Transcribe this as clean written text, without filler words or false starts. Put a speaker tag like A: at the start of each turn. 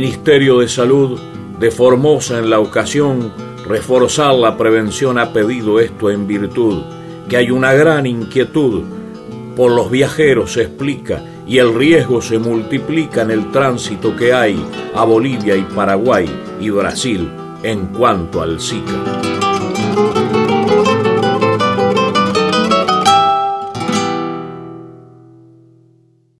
A: Ministerio de Salud de Formosa en la ocasión reforzar la prevención ha pedido esto en virtud que hay una gran inquietud por los viajeros, se explica, y el riesgo se multiplica en el tránsito que hay a Bolivia y Paraguay y Brasil en cuanto al Zika.